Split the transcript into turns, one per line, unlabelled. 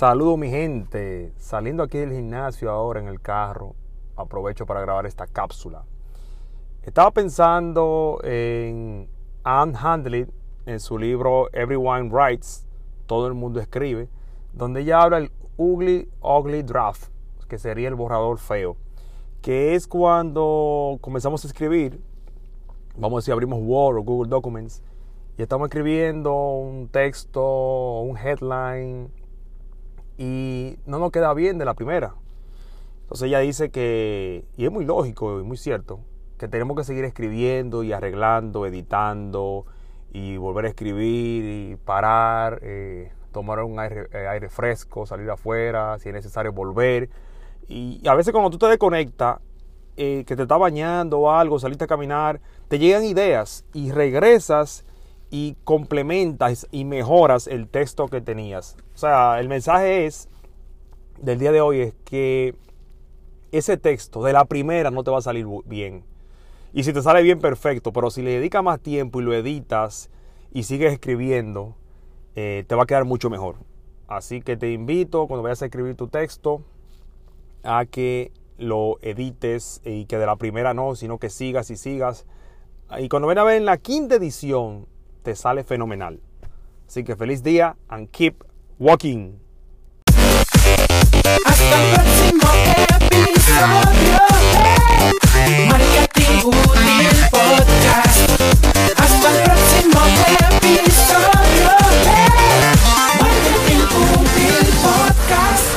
Saludos mi gente, saliendo aquí del gimnasio ahora en el carro, aprovecho para grabar esta cápsula. Estaba pensando en Ann Handley en su libro Everyone Writes, todo el mundo escribe, donde ella habla del ugly draft, que sería el borrador feo, que es cuando comenzamos a escribir, vamos a decir, abrimos Word o Google Documents y estamos escribiendo un texto, un headline, y no nos queda bien de la primera. Entonces ella dice que, y es muy lógico y muy cierto, que tenemos que seguir escribiendo y arreglando, editando y volver a escribir y parar, tomar un aire fresco, salir afuera, si es necesario volver. Y a veces cuando tú te desconectas, que te estás bañando o algo, saliste a caminar, te llegan ideas y regresas y complementas y mejoras el texto que tenías. O sea, el mensaje del día de hoy es que ese texto de la primera no te va a salir bien. Y si te sale bien, perfecto, pero si le dedicas más tiempo y lo editas y sigues escribiendo, te va a quedar mucho mejor. Así que te invito, cuando vayas a escribir tu texto, a que lo edites y que de la primera no, sino que sigas y sigas. Y cuando ven a ver en la quinta edición, te sale fenomenal. Así que feliz día and keep walking.
Hasta el próximo episodio de Marketing Útil Podcast. Hasta el próximo episodio de Marketing Útil Podcast.